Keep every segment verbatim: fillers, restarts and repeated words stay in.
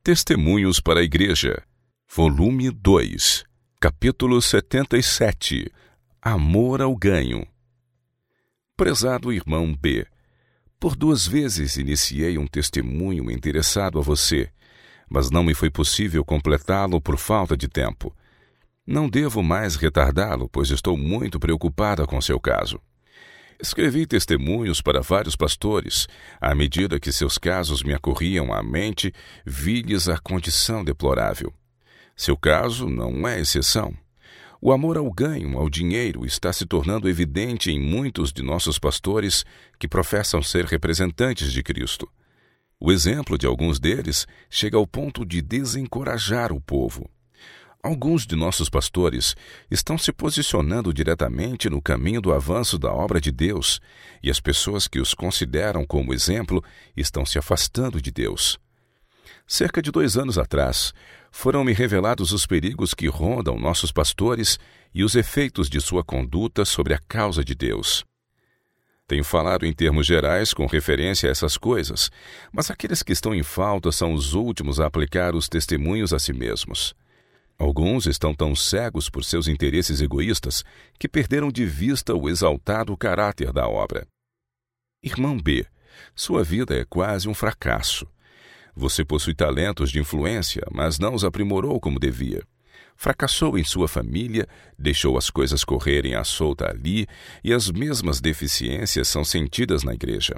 Testemunhos para a Igreja, volume dois, capítulo setenta e sete, Amor ao Ganho. Prezado irmão B, por duas vezes iniciei um testemunho interessado a você, mas não me foi possível completá-lo por falta de tempo. Não devo mais retardá-lo, pois estou muito preocupada com seu caso. Escrevi testemunhos para vários pastores. À medida que seus casos me ocorriam à mente, vi-lhes a condição deplorável. Seu caso não é exceção. O amor ao ganho, ao dinheiro, está se tornando evidente em muitos de nossos pastores que professam ser representantes de Cristo. O exemplo de alguns deles chega ao ponto de desencorajar o povo. Alguns de nossos pastores estão se posicionando diretamente no caminho do avanço da obra de Deus, e as pessoas que os consideram como exemplo estão se afastando de Deus. Cerca de dois anos atrás, foram-me revelados os perigos que rondam nossos pastores e os efeitos de sua conduta sobre a causa de Deus. Tenho falado em termos gerais com referência a essas coisas, mas aqueles que estão em falta são os últimos a aplicar os testemunhos a si mesmos. Alguns estão tão cegos por seus interesses egoístas que perderam de vista o exaltado caráter da obra. Irmão B, sua vida é quase um fracasso. Você possui talentos de influência, mas não os aprimorou como devia. Fracassou em sua família, deixou as coisas correrem à solta ali, e as mesmas deficiências são sentidas na igreja.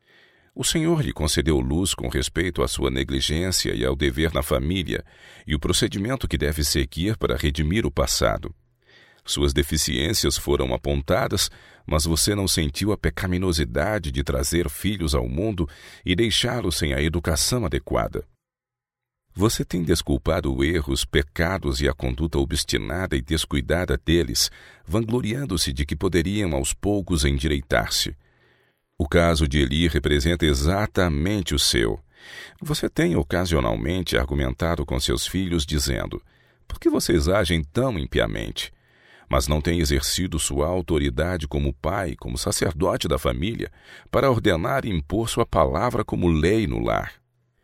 O Senhor lhe concedeu luz com respeito à sua negligência e ao dever na família, e o procedimento que deve seguir para redimir o passado. Suas deficiências foram apontadas, mas você não sentiu a pecaminosidade de trazer filhos ao mundo e deixá-los sem a educação adequada. Você tem desculpado erros, pecados e a conduta obstinada e descuidada deles, vangloriando-se de que poderiam aos poucos endireitar-se. O caso de Eli representa exatamente o seu. Você tem ocasionalmente argumentado com seus filhos dizendo: por que vocês agem tão impiamente? Mas não tem exercido sua autoridade como pai, como sacerdote da família, para ordenar e impor sua palavra como lei no lar.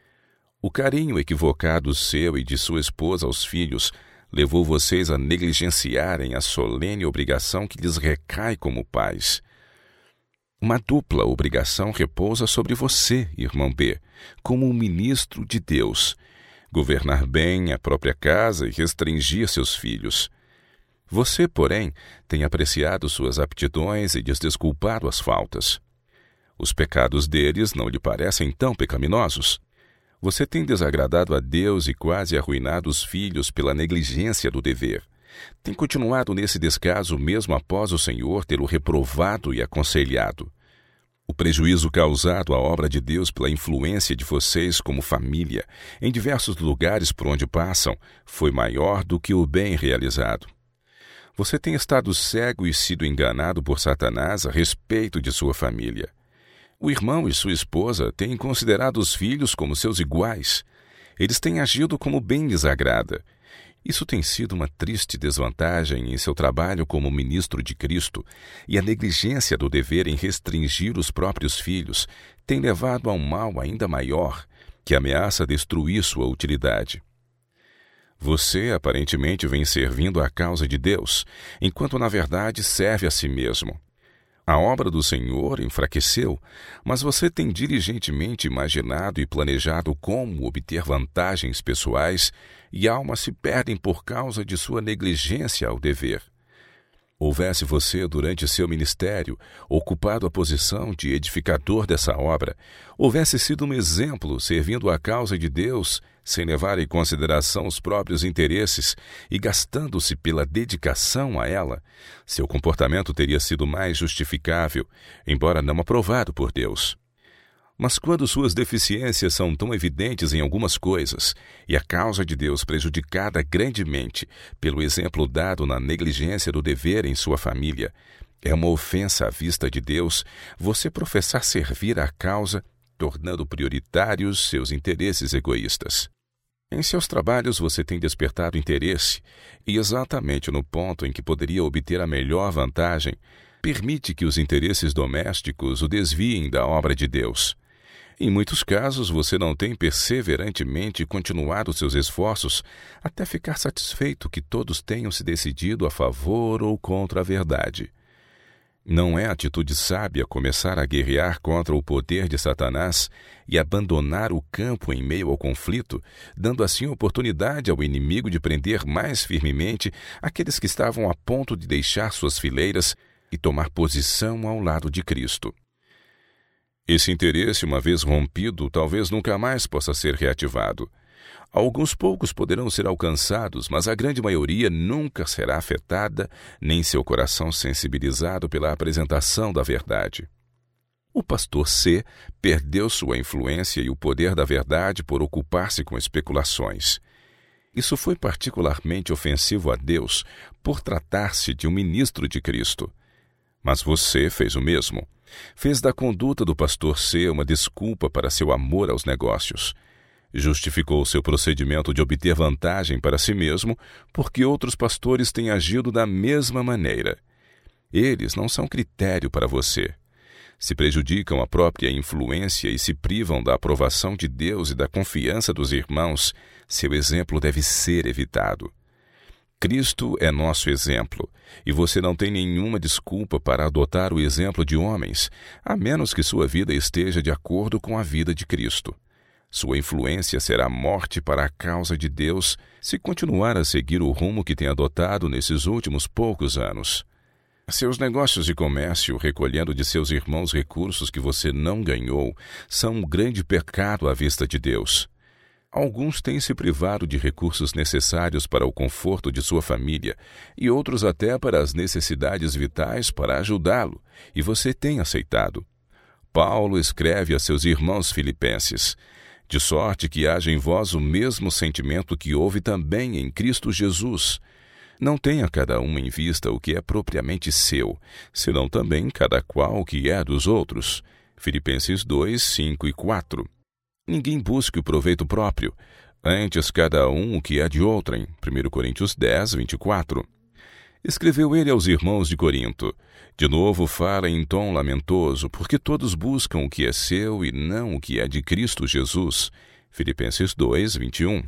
O carinho equivocado seu e de sua esposa aos filhos levou vocês a negligenciarem a solene obrigação que lhes recai como pais. Uma dupla obrigação repousa sobre você, irmão B, como um ministro de Deus: governar bem a própria casa e restringir seus filhos. Você, porém, tem apreciado suas aptidões e lhes desculpado as faltas. Os pecados deles não lhe parecem tão pecaminosos? Você tem desagradado a Deus e quase arruinado os filhos pela negligência do dever. Tem continuado nesse descaso mesmo após o Senhor tê-lo reprovado e aconselhado. O prejuízo causado à obra de Deus pela influência de vocês como família, em diversos lugares por onde passam, foi maior do que o bem realizado. Você tem estado cego e sido enganado por Satanás a respeito de sua família. O irmão e sua esposa têm considerado os filhos como seus iguais. Eles têm agido como bem lhes agrada. Isso tem sido uma triste desvantagem em seu trabalho como ministro de Cristo, e a negligência do dever em restringir os próprios filhos tem levado a um mal ainda maior, que ameaça destruir sua utilidade. Você aparentemente vem servindo à causa de Deus, enquanto na verdade serve a si mesmo. A obra do Senhor enfraqueceu, mas você tem diligentemente imaginado e planejado como obter vantagens pessoais, e almas se perdem por causa de sua negligência ao dever. Houvesse você, durante seu ministério, ocupado a posição de edificador dessa obra, houvesse sido um exemplo servindo à causa de Deus, sem levar em consideração os próprios interesses e gastando-se pela dedicação a ela, seu comportamento teria sido mais justificável, embora não aprovado por Deus. Mas quando suas deficiências são tão evidentes em algumas coisas, e a causa de Deus prejudicada grandemente pelo exemplo dado na negligência do dever em sua família, é uma ofensa à vista de Deus você professar servir à causa, tornando prioritários seus interesses egoístas. Em seus trabalhos você tem despertado interesse, e exatamente no ponto em que poderia obter a melhor vantagem, permite que os interesses domésticos o desviem da obra de Deus. Em muitos casos, você não tem perseverantemente continuado seus esforços até ficar satisfeito que todos tenham se decidido a favor ou contra a verdade. Não é atitude sábia começar a guerrear contra o poder de Satanás e abandonar o campo em meio ao conflito, dando assim oportunidade ao inimigo de prender mais firmemente aqueles que estavam a ponto de deixar suas fileiras e tomar posição ao lado de Cristo. Esse interesse, uma vez rompido, talvez nunca mais possa ser reativado. Alguns poucos poderão ser alcançados, mas a grande maioria nunca será afetada, nem seu coração sensibilizado pela apresentação da verdade. O pastor C perdeu sua influência e o poder da verdade por ocupar-se com especulações. Isso foi particularmente ofensivo a Deus por tratar-se de um ministro de Cristo. Mas você fez o mesmo. Fez da conduta do pastor C uma desculpa para seu amor aos negócios. Justificou seu procedimento de obter vantagem para si mesmo porque outros pastores têm agido da mesma maneira. Eles não são critério para você. Se prejudicam a própria influência e se privam da aprovação de Deus e da confiança dos irmãos, seu exemplo deve ser evitado. Cristo é nosso exemplo, e você não tem nenhuma desculpa para adotar o exemplo de homens, a menos que sua vida esteja de acordo com a vida de Cristo. Sua influência será morte para a causa de Deus se continuar a seguir o rumo que tem adotado nesses últimos poucos anos. Seus negócios de comércio, recolhendo de seus irmãos recursos que você não ganhou, são um grande pecado à vista de Deus. Alguns têm se privado de recursos necessários para o conforto de sua família e outros até para as necessidades vitais para ajudá-lo, e você tem aceitado. Paulo escreve a seus irmãos filipenses: de sorte que haja em vós o mesmo sentimento que houve também em Cristo Jesus. Não tenha cada um em vista o que é propriamente seu, senão também cada qual o que é dos outros. Filipenses dois, cinco e quatro. Ninguém busque o proveito próprio, antes cada um o que é de outrem. primeira Coríntios dez, vinte e quatro. Escreveu ele aos irmãos de Corinto: de novo fala em tom lamentoso, porque todos buscam o que é seu e não o que é de Cristo Jesus. Filipenses dois, vinte e um.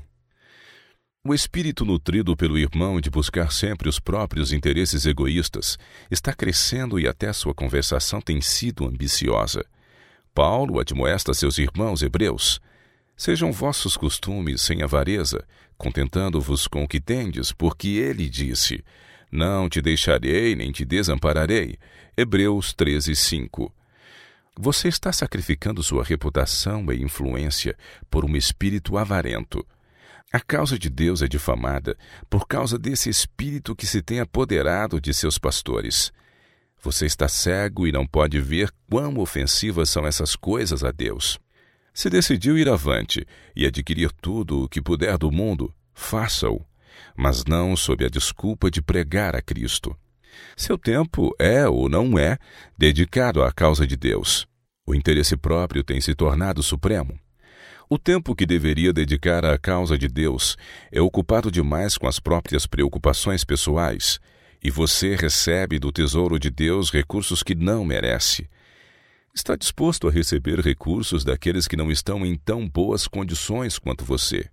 O espírito nutrido pelo irmão de buscar sempre os próprios interesses egoístas está crescendo e até sua conversação tem sido ambiciosa. Paulo admoesta seus irmãos hebreus: sejam vossos costumes sem avareza, contentando-vos com o que tendes, porque ele disse: não te deixarei nem te desampararei. Hebreus treze, cinco. Você está sacrificando sua reputação e influência por um espírito avarento. A causa de Deus é difamada por causa desse espírito que se tem apoderado de seus pastores. Você está cego e não pode ver quão ofensivas são essas coisas a Deus. Se decidiu ir avante e adquirir tudo o que puder do mundo, faça-o, mas não sob a desculpa de pregar a Cristo. Seu tempo é ou não é dedicado à causa de Deus. O interesse próprio tem se tornado supremo. O tempo que deveria dedicar à causa de Deus é ocupado demais com as próprias preocupações pessoais, e você recebe do tesouro de Deus recursos que não merece. Está disposto a receber recursos daqueles que não estão em tão boas condições quanto você.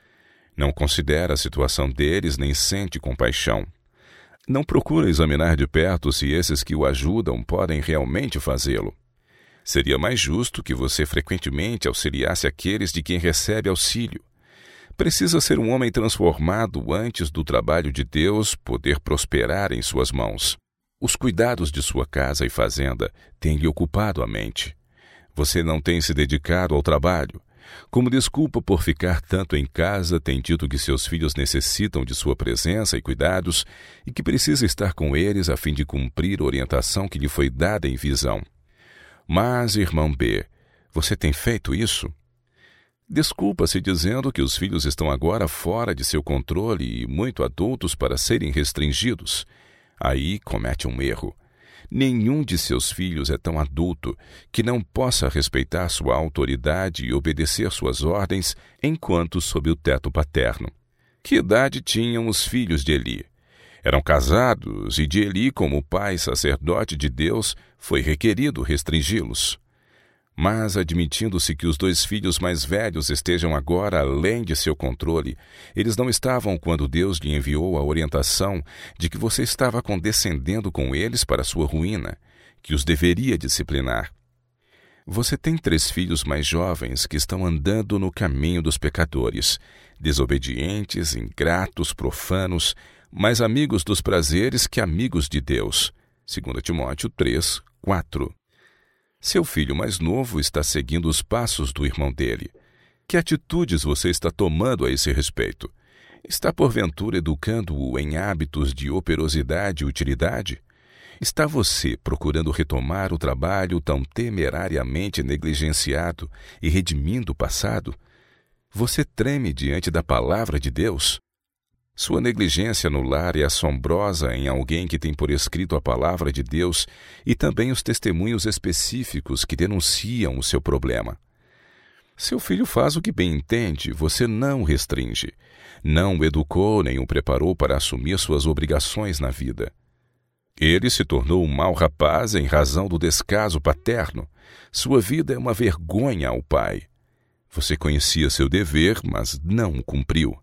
Não considera a situação deles nem sente compaixão. Não procura examinar de perto se esses que o ajudam podem realmente fazê-lo. Seria mais justo que você frequentemente auxiliasse aqueles de quem recebe auxílio. Precisa ser um homem transformado antes do trabalho de Deus poder prosperar em suas mãos. Os cuidados de sua casa e fazenda têm lhe ocupado a mente. Você não tem se dedicado ao trabalho. Como desculpa por ficar tanto em casa, tem dito que seus filhos necessitam de sua presença e cuidados e que precisa estar com eles a fim de cumprir a orientação que lhe foi dada em visão. Mas, irmão B, você tem feito isso? Desculpa-se dizendo que os filhos estão agora fora de seu controle e muito adultos para serem restringidos. Aí comete um erro. Nenhum de seus filhos é tão adulto que não possa respeitar sua autoridade e obedecer suas ordens enquanto sob o teto paterno. Que idade tinham os filhos de Eli? Eram casados e de Eli, como pai sacerdote de Deus, foi requerido restringi-los. Mas, admitindo-se que os dois filhos mais velhos estejam agora além de seu controle, eles não estavam quando Deus lhe enviou a orientação de que você estava condescendendo com eles para sua ruína, que os deveria disciplinar. Você tem três filhos mais jovens que estão andando no caminho dos pecadores, desobedientes, ingratos, profanos, mais amigos dos prazeres que amigos de Deus. Segundo Timóteo três, quatro. Seu filho mais novo está seguindo os passos do irmão dele. Que atitudes você está tomando a esse respeito? Está porventura educando-o em hábitos de operosidade e utilidade? Está você procurando retomar o trabalho tão temerariamente negligenciado e redimindo o passado? Você treme diante da palavra de Deus? Sua negligência no lar é assombrosa em alguém que tem por escrito a palavra de Deus e também os testemunhos específicos que denunciam o seu problema. Seu filho faz o que bem entende, você não o restringe. Não o educou nem o preparou para assumir suas obrigações na vida. Ele se tornou um mau rapaz em razão do descaso paterno. Sua vida é uma vergonha ao pai. Você conhecia seu dever, mas não o cumpriu.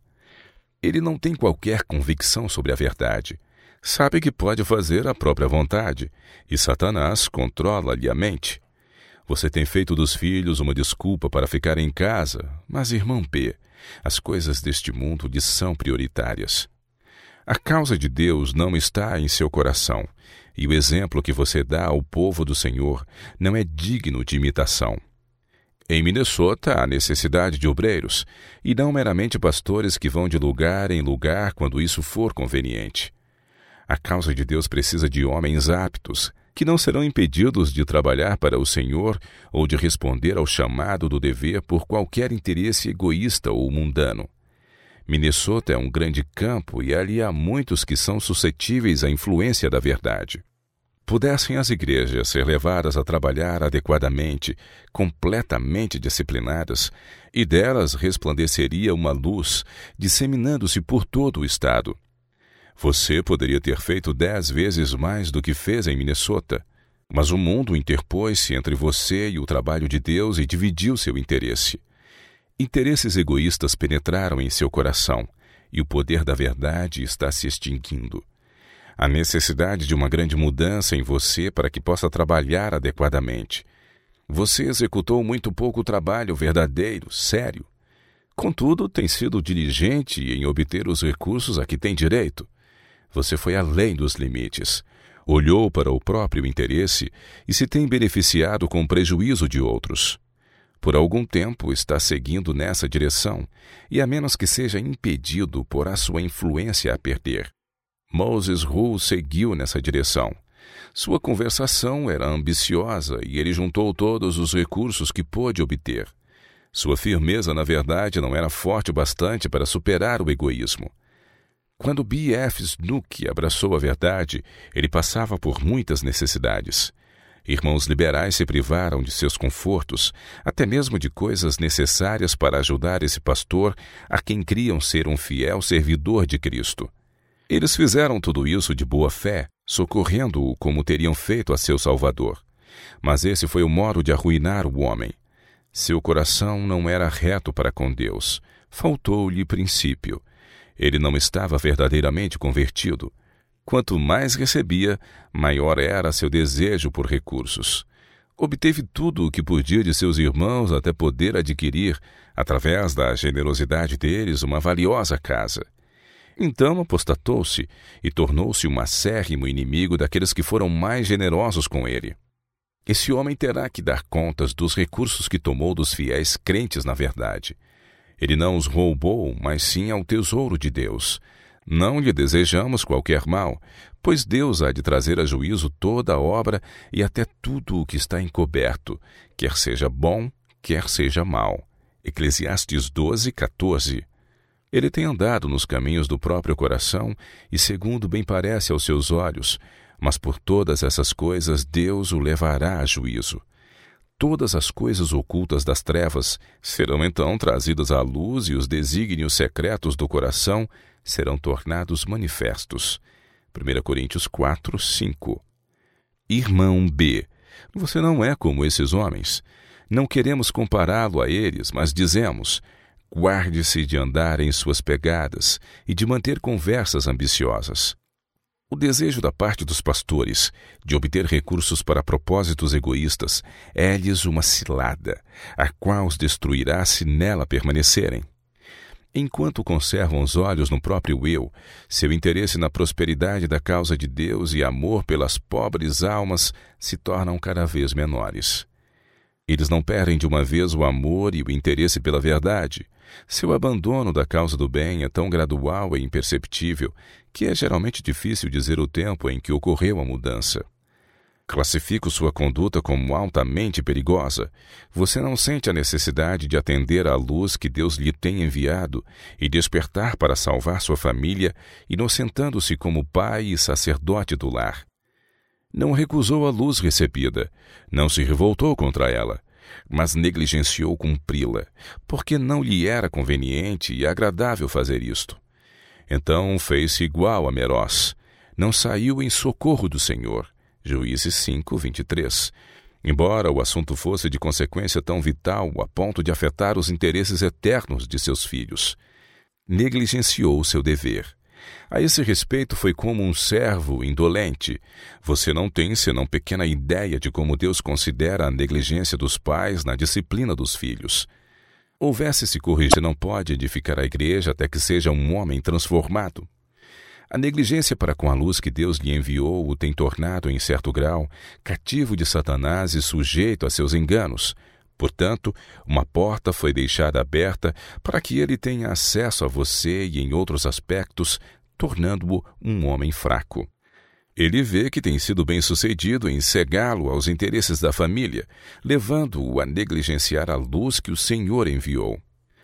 Ele não tem qualquer convicção sobre a verdade. Sabe que pode fazer a própria vontade, e Satanás controla-lhe a mente. Você tem feito dos filhos uma desculpa para ficar em casa, mas, irmão P., as coisas deste mundo lhe são prioritárias. A causa de Deus não está em seu coração, e o exemplo que você dá ao povo do Senhor não é digno de imitação. Em Minnesota há necessidade de obreiros, e não meramente pastores que vão de lugar em lugar quando isso for conveniente. A causa de Deus precisa de homens aptos, que não serão impedidos de trabalhar para o Senhor ou de responder ao chamado do dever por qualquer interesse egoísta ou mundano. Minnesota é um grande campo e ali há muitos que são suscetíveis à influência da verdade. Pudessem as igrejas ser levadas a trabalhar adequadamente, completamente disciplinadas, e delas resplandeceria uma luz, disseminando-se por todo o estado. Você poderia ter feito dez vezes mais do que fez em Minnesota, mas o mundo interpôs-se entre você e o trabalho de Deus e dividiu seu interesse. Interesses egoístas penetraram em seu coração, e o poder da verdade está se extinguindo. Há necessidade de uma grande mudança em você para que possa trabalhar adequadamente. Você executou muito pouco trabalho verdadeiro, sério. Contudo, tem sido diligente em obter os recursos a que tem direito. Você foi além dos limites. Olhou para o próprio interesse e se tem beneficiado com prejuízo de outros. Por algum tempo está seguindo nessa direção, e a menos que seja impedido, porá sua influência a perder. Moses Rule seguiu nessa direção. Sua conversação era ambiciosa e ele juntou todos os recursos que pôde obter. Sua firmeza, na verdade, não era forte o bastante para superar o egoísmo. Quando B F Snook abraçou a verdade, ele passava por muitas necessidades. Irmãos liberais se privaram de seus confortos, até mesmo de coisas necessárias para ajudar esse pastor a quem criam ser um fiel servidor de Cristo. Eles fizeram tudo isso de boa fé, socorrendo-o como teriam feito a seu Salvador. Mas esse foi o modo de arruinar o homem. Seu coração não era reto para com Deus. Faltou-lhe princípio. Ele não estava verdadeiramente convertido. Quanto mais recebia, maior era seu desejo por recursos. Obteve tudo o que podia de seus irmãos até poder adquirir, através da generosidade deles, uma valiosa casa. Então apostatou-se e tornou-se um acérrimo inimigo daqueles que foram mais generosos com ele. Esse homem terá que dar contas dos recursos que tomou dos fiéis crentes na verdade. Ele não os roubou, mas sim ao tesouro de Deus. Não lhe desejamos qualquer mal, pois Deus há de trazer a juízo toda a obra e até tudo o que está encoberto, quer seja bom, quer seja mal. Eclesiastes doze, quatorze. Ele tem andado nos caminhos do próprio coração e segundo bem parece aos seus olhos, mas por todas essas coisas Deus o levará a juízo. Todas as coisas ocultas das trevas serão então trazidas à luz e os desígnios secretos do coração serão tornados manifestos. primeira Coríntios quatro, cinco. Irmão B, você não é como esses homens. Não queremos compará-lo a eles, mas dizemos: guarde-se de andar em suas pegadas e de manter conversas ambiciosas. O desejo da parte dos pastores de obter recursos para propósitos egoístas é-lhes uma cilada, a qual os destruirá se nela permanecerem. Enquanto conservam os olhos no próprio eu, seu interesse na prosperidade da causa de Deus e amor pelas pobres almas se tornam cada vez menores. Eles não perdem de uma vez o amor e o interesse pela verdade. Seu abandono da causa do bem é tão gradual e imperceptível que é geralmente difícil dizer o tempo em que ocorreu a mudança. Classifico sua conduta como altamente perigosa. Você não sente a necessidade de atender à luz que Deus lhe tem enviado e despertar para salvar sua família, inocentando-se como pai e sacerdote do lar. Não recusou a luz recebida, não se revoltou contra ela, mas negligenciou cumpri-la, porque não lhe era conveniente e agradável fazer isto. Então fez-se igual a Meroz, não saiu em socorro do Senhor. Juízes cinco, vinte e três. Embora o assunto fosse de consequência tão vital a ponto de afetar os interesses eternos de seus filhos, negligenciou o seu dever. A esse respeito foi como um servo indolente. Você não tem senão pequena ideia de como Deus considera a negligência dos pais na disciplina dos filhos. Houvesse se corrigir, não pode edificar a igreja até que seja um homem transformado. A negligência para com a luz que Deus lhe enviou o tem tornado, em certo grau, cativo de Satanás e sujeito a seus enganos. Portanto, uma porta foi deixada aberta para que ele tenha acesso a você e em outros aspectos, tornando-o um homem fraco. Ele vê que tem sido bem-sucedido em cegá-lo aos interesses da família, levando-o a negligenciar a luz que o Senhor enviou.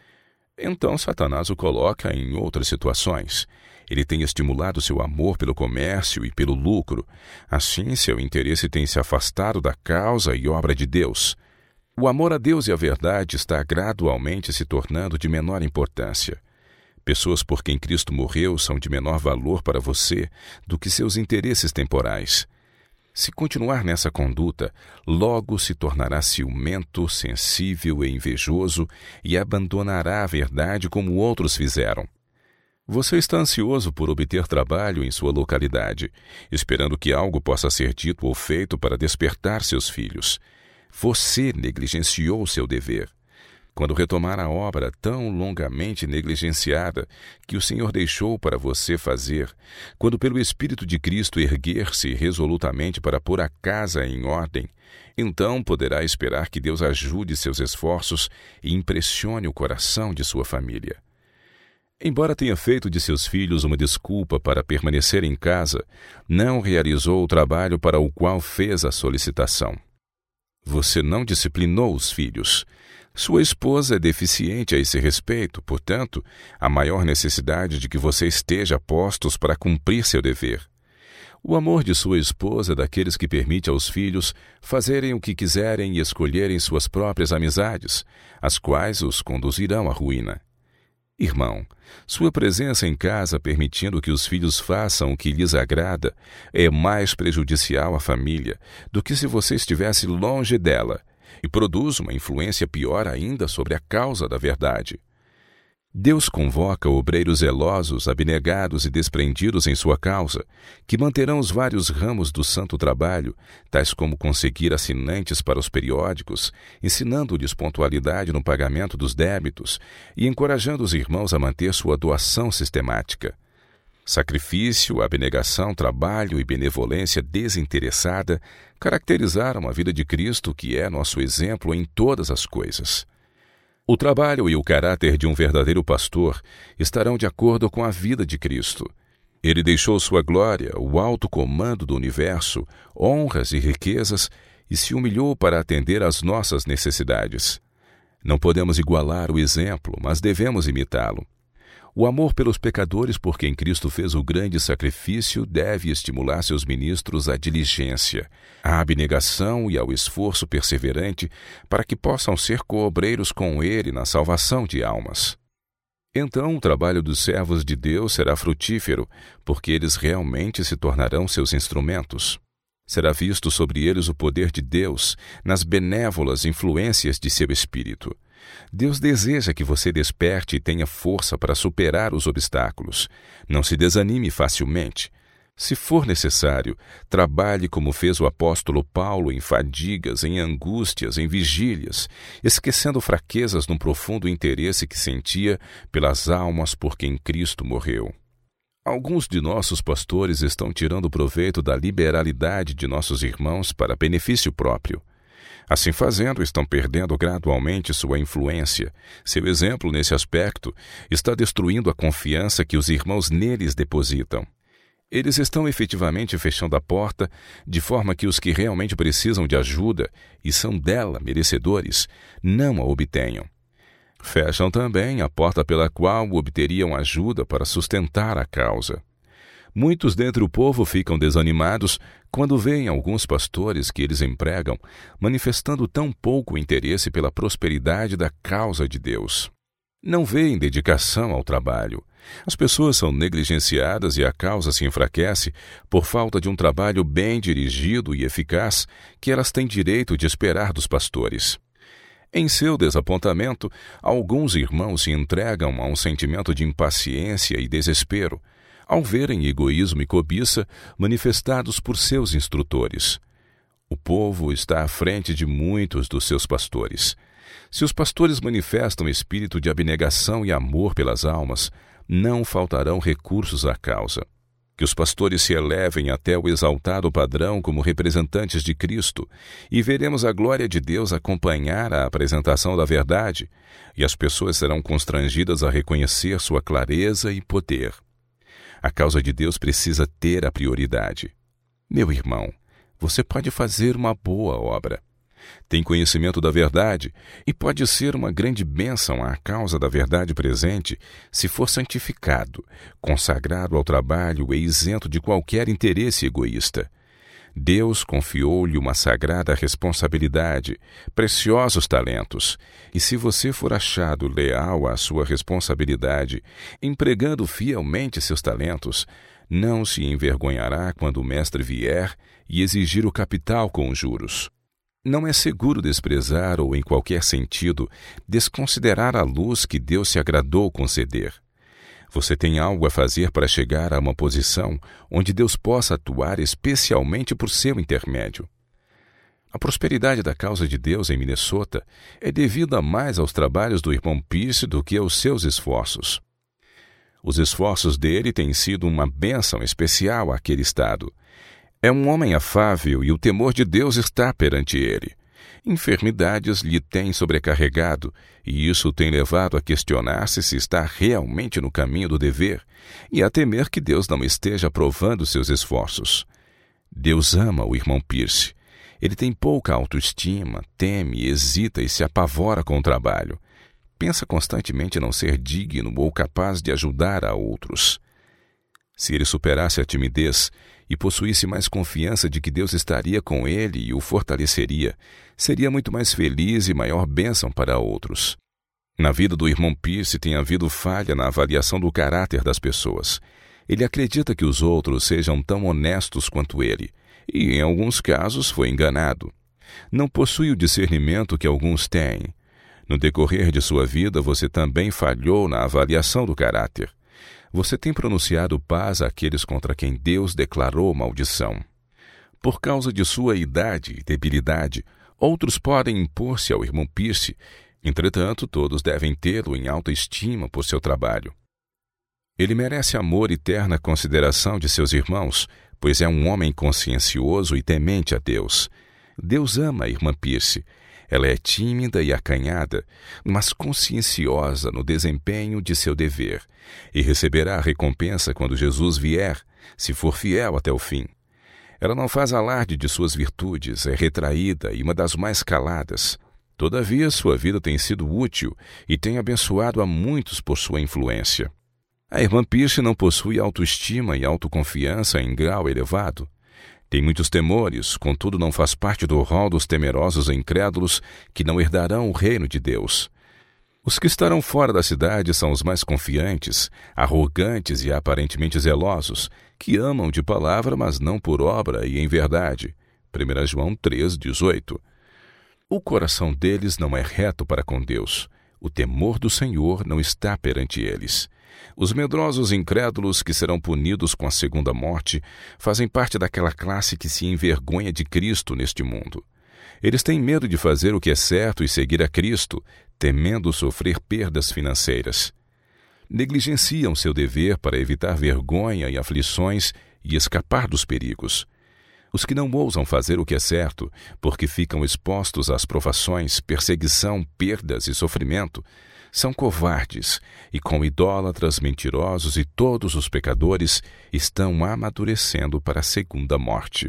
Então Satanás o coloca em outras situações. Ele tem estimulado seu amor pelo comércio e pelo lucro. Assim, seu interesse tem se afastado da causa e obra de Deus. O amor a Deus e à verdade está gradualmente se tornando de menor importância. Pessoas por quem Cristo morreu são de menor valor para você do que seus interesses temporais. Se continuar nessa conduta, logo se tornará ciumento, sensível e invejoso e abandonará a verdade como outros fizeram. Você está ansioso por obter trabalho em sua localidade, esperando que algo possa ser dito ou feito para despertar seus filhos. Você negligenciou seu dever. Quando retomar a obra tão longamente negligenciada que o Senhor deixou para você fazer, quando pelo Espírito de Cristo erguer-se resolutamente para pôr a casa em ordem, então poderá esperar que Deus ajude seus esforços e impressione o coração de sua família. Embora tenha feito de seus filhos uma desculpa para permanecer em casa, não realizou o trabalho para o qual fez a solicitação. Você não disciplinou os filhos. Sua esposa é deficiente a esse respeito, portanto, há maior necessidade de que você esteja a postos para cumprir seu dever. O amor de sua esposa é daqueles que permite aos filhos fazerem o que quiserem e escolherem suas próprias amizades, as quais os conduzirão à ruína. Irmão, sua presença em casa permitindo que os filhos façam o que lhes agrada é mais prejudicial à família do que se você estivesse longe dela, e produz uma influência pior ainda sobre a causa da verdade. Deus convoca obreiros zelosos, abnegados e desprendidos em sua causa, que manterão os vários ramos do santo trabalho, tais como conseguir assinantes para os periódicos, ensinando-lhes pontualidade no pagamento dos débitos e encorajando os irmãos a manter sua doação sistemática. Sacrifício, abnegação, trabalho e benevolência desinteressada caracterizaram a vida de Cristo, que é nosso exemplo em todas as coisas. O trabalho e o caráter de um verdadeiro pastor estarão de acordo com a vida de Cristo. Ele deixou sua glória, o alto comando do universo, honras e riquezas, e se humilhou para atender às nossas necessidades. Não podemos igualar o exemplo, mas devemos imitá-lo. O amor pelos pecadores por quem Cristo fez o grande sacrifício deve estimular seus ministros à diligência, à abnegação e ao esforço perseverante para que possam ser coobreiros com Ele na salvação de almas. Então o trabalho dos servos de Deus será frutífero, porque eles realmente se tornarão seus instrumentos. Será visto sobre eles o poder de Deus nas benévolas influências de seu espírito. Deus deseja que você desperte e tenha força para superar os obstáculos. Não se desanime facilmente. Se for necessário, trabalhe como fez o apóstolo Paulo, em fadigas, em angústias, em vigílias, esquecendo fraquezas num profundo interesse que sentia pelas almas por quem Cristo morreu. Alguns de nossos pastores estão tirando proveito da liberalidade de nossos irmãos para benefício próprio. Assim fazendo, estão perdendo gradualmente sua influência. Seu exemplo nesse aspecto está destruindo a confiança que os irmãos neles depositam. Eles estão efetivamente fechando a porta, de forma que os que realmente precisam de ajuda e são dela merecedores, não a obtenham. Fecham também a porta pela qual obteriam ajuda para sustentar a causa. Muitos dentre o povo ficam desanimados quando veem alguns pastores que eles empregam manifestando tão pouco interesse pela prosperidade da causa de Deus. Não veem dedicação ao trabalho. As pessoas são negligenciadas e a causa se enfraquece por falta de um trabalho bem dirigido e eficaz que elas têm direito de esperar dos pastores. Em seu desapontamento, alguns irmãos se entregam a um sentimento de impaciência e desespero, ao verem egoísmo e cobiça manifestados por seus instrutores. O povo está à frente de muitos dos seus pastores. Se os pastores manifestam espírito de abnegação e amor pelas almas, não faltarão recursos à causa. Que os pastores se elevem até o exaltado padrão como representantes de Cristo, e veremos a glória de Deus acompanhar a apresentação da verdade, e as pessoas serão constrangidas a reconhecer sua clareza e poder. A causa de Deus precisa ter a prioridade. Meu irmão, você pode fazer uma boa obra. Tem conhecimento da verdade e pode ser uma grande bênção à causa da verdade presente se for santificado, consagrado ao trabalho e isento de qualquer interesse egoísta. Deus confiou-lhe uma sagrada responsabilidade, preciosos talentos, e se você for achado leal à sua responsabilidade, empregando fielmente seus talentos, não se envergonhará quando o mestre vier e exigir o capital com juros. Não é seguro desprezar ou, em qualquer sentido, desconsiderar a luz que Deus se agradou conceder. Você tem algo a fazer para chegar a uma posição onde Deus possa atuar especialmente por seu intermédio. A prosperidade da causa de Deus em Minnesota é devida mais aos trabalhos do irmão Pierce do que aos seus esforços. Os esforços dele têm sido uma bênção especial àquele estado. É um homem afável e o temor de Deus está perante ele. Enfermidades lhe têm sobrecarregado e isso o tem levado a questionar-se se está realmente no caminho do dever e a temer que Deus não esteja aprovando seus esforços. Deus ama o irmão Pierce. Ele tem pouca autoestima, teme, hesita e se apavora com o trabalho. Pensa constantemente não ser digno ou capaz de ajudar a outros. Se ele superasse a timidez e possuísse mais confiança de que Deus estaria com ele e o fortaleceria, seria muito mais feliz e maior bênção para outros. Na vida do irmão Pierce tem havido falha na avaliação do caráter das pessoas. Ele acredita que os outros sejam tão honestos quanto ele, e em alguns casos foi enganado. Não possui o discernimento que alguns têm. No decorrer de sua vida, você também falhou na avaliação do caráter. Você tem pronunciado paz àqueles contra quem Deus declarou maldição. Por causa de sua idade e debilidade, outros podem impor-se ao irmão Pierce. Entretanto, todos devem tê-lo em alta estima por seu trabalho. Ele merece amor e terna consideração de seus irmãos, pois é um homem consciencioso e temente a Deus. Deus ama a irmã Pierce. Ela é tímida e acanhada, mas conscienciosa no desempenho de seu dever, e receberá a recompensa quando Jesus vier, se for fiel até o fim. Ela não faz alarde de suas virtudes, é retraída e uma das mais caladas. Todavia, sua vida tem sido útil e tem abençoado a muitos por sua influência. A irmã Pierce não possui autoestima e autoconfiança em grau elevado. Tem muitos temores, contudo não faz parte do rol dos temerosos e incrédulos que não herdarão o reino de Deus. Os que estarão fora da cidade são os mais confiantes, arrogantes e aparentemente zelosos, que amam de palavra, mas não por obra e em verdade. primeira João três, dezoito. O coração deles não é reto para com Deus. O temor do Senhor não está perante eles. Os medrosos incrédulos que serão punidos com a segunda morte fazem parte daquela classe que se envergonha de Cristo neste mundo. Eles têm medo de fazer o que é certo e seguir a Cristo, temendo sofrer perdas financeiras. Negligenciam seu dever para evitar vergonha e aflições e escapar dos perigos. Os que não ousam fazer o que é certo, porque ficam expostos às provações, perseguição, perdas e sofrimento, são covardes e, com idólatras, mentirosos e todos os pecadores, estão amadurecendo para a segunda morte.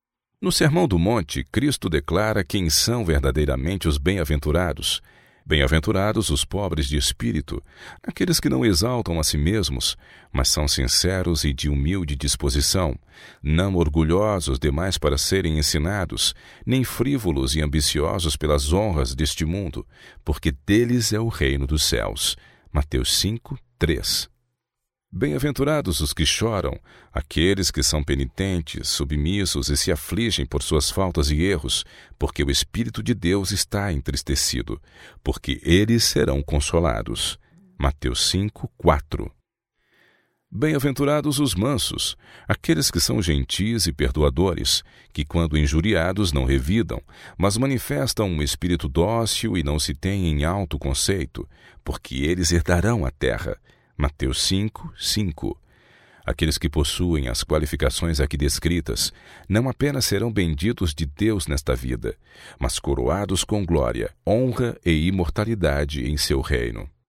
No Sermão do Monte, Cristo declara quem são verdadeiramente os bem-aventurados. Bem-aventurados os pobres de espírito, aqueles que não exaltam a si mesmos, mas são sinceros e de humilde disposição, não orgulhosos demais para serem ensinados, nem frívolos e ambiciosos pelas honras deste mundo, porque deles é o reino dos céus. Mateus cinco, três. Bem-aventurados os que choram, aqueles que são penitentes, submissos e se afligem por suas faltas e erros, porque o Espírito de Deus está entristecido, porque eles serão consolados. Mateus cinco, quatro. Bem-aventurados os mansos, aqueles que são gentis e perdoadores, que quando injuriados não revidam, mas manifestam um espírito dócil e não se têm em alto conceito, porque eles herdarão a terra. Mateus cinco, cinco. Aqueles que possuem as qualificações aqui descritas não apenas serão benditos de Deus nesta vida, mas coroados com glória, honra e imortalidade em seu reino.